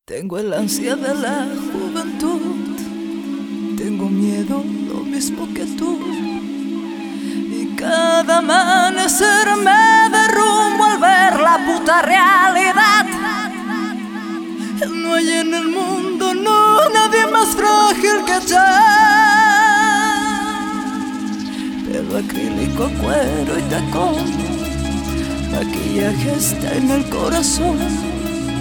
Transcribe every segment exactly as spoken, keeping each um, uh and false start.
Tengo el ansia de la juventud, tengo miedo lo mismo que tú, y cada amanecer me derrumbo al ver la puta realidad. No hay en el mundo, no, nadie más frágil que yo. Pelo acrílico, cuero y tacón, maquillaje está en el corazón.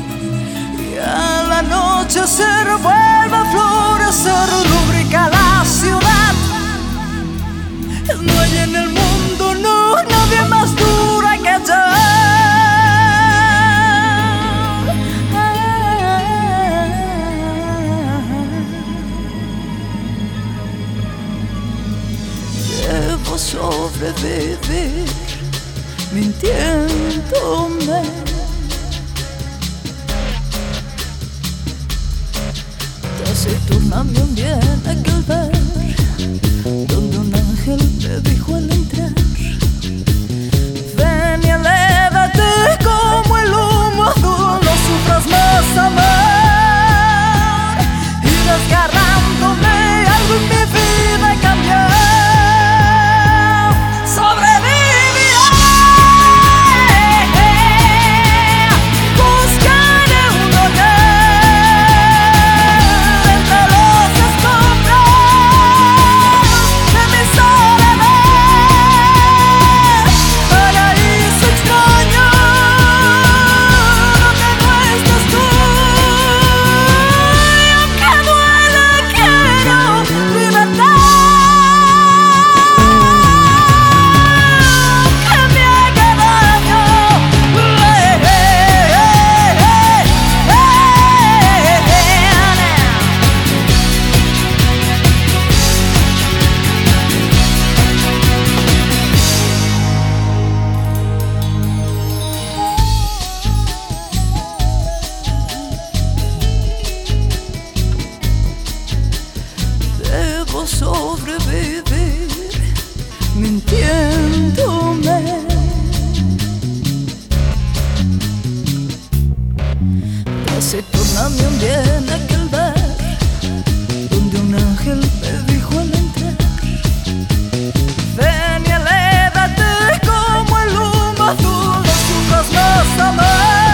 Al anochecer vuelve a florecer, lubrica la ciudad. No hay en el mundo, no, nadie más dura que yo. Debo sobrevivir mintiéndome. Taciturna me hundí en aquel bar donde un ángel me dijo al entrar: ven y elévate como el humo azul, no sufras más amor. Y desgarrándome algo en mi vida cambió. Sobrevivir mintiéndome. Taciturna me hundí en aquel bar donde un ángel me dijo al entrar: ven y elévate como el humo azul, no sufras más amor.